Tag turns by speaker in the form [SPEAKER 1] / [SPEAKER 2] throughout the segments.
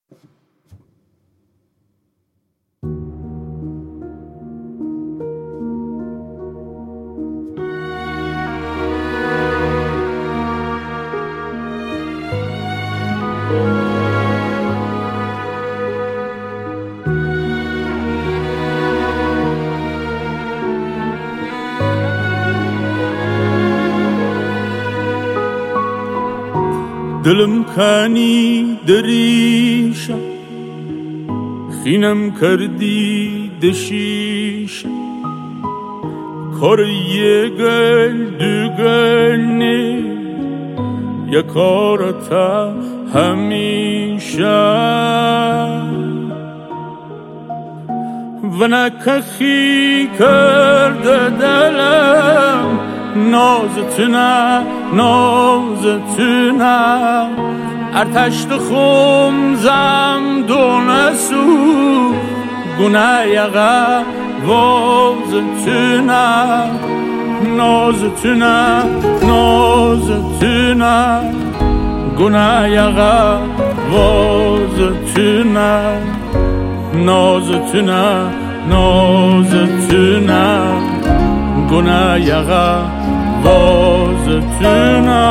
[SPEAKER 1] دلم کنی دریشم خینم کردی دشیشم کار یه گل دو گل نی یکارتا همیشه و نکخی کرده دلم نازتونه نازتونه ارتشت خم زم دونسو گونه یقه وازتونه نازتونه نازتونه گونه یقه وازتونه نازتونه نازتونه گونه یقه وازتونه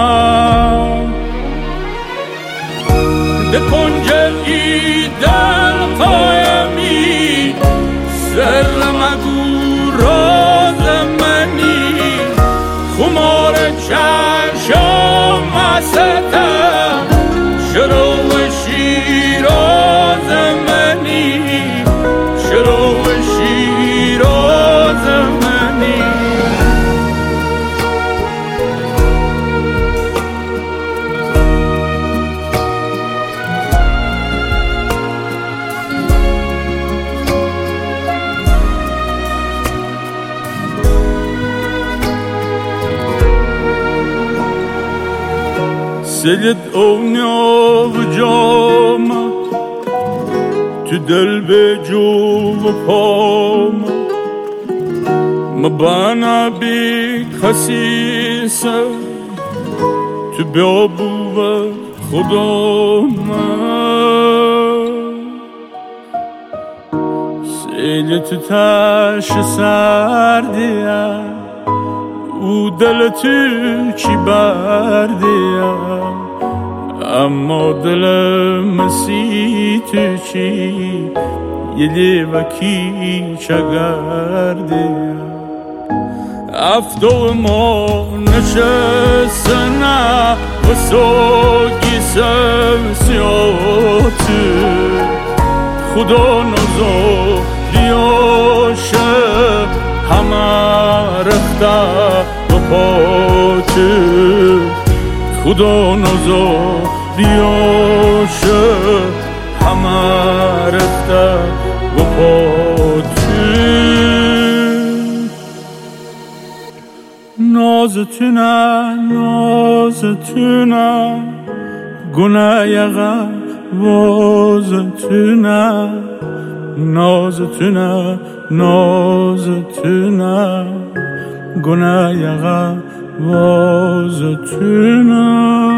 [SPEAKER 1] ده کنج ای دل قایمی سر مگو راز منی خمار چشم مستم شروع شیراز منی شروع شیراز منی سلت اونیا و جامت تو دل به جو و پام مبانا بی خسیسه تو بیابو و خدا من سلت تش سردیه او دل تو چی بردیه اما دل مسی تو چی یه لیوکی چگردیه افتو ما نشستنه و سوگی سمسیاتو خدا نزا دیاشه همه رخته و پاتو خدا نزا دیاشه همه رخته و پاتو نازتونه نازتونه گونه یقه وازتونه نازتونه نازتونه گونه یقه وازتونه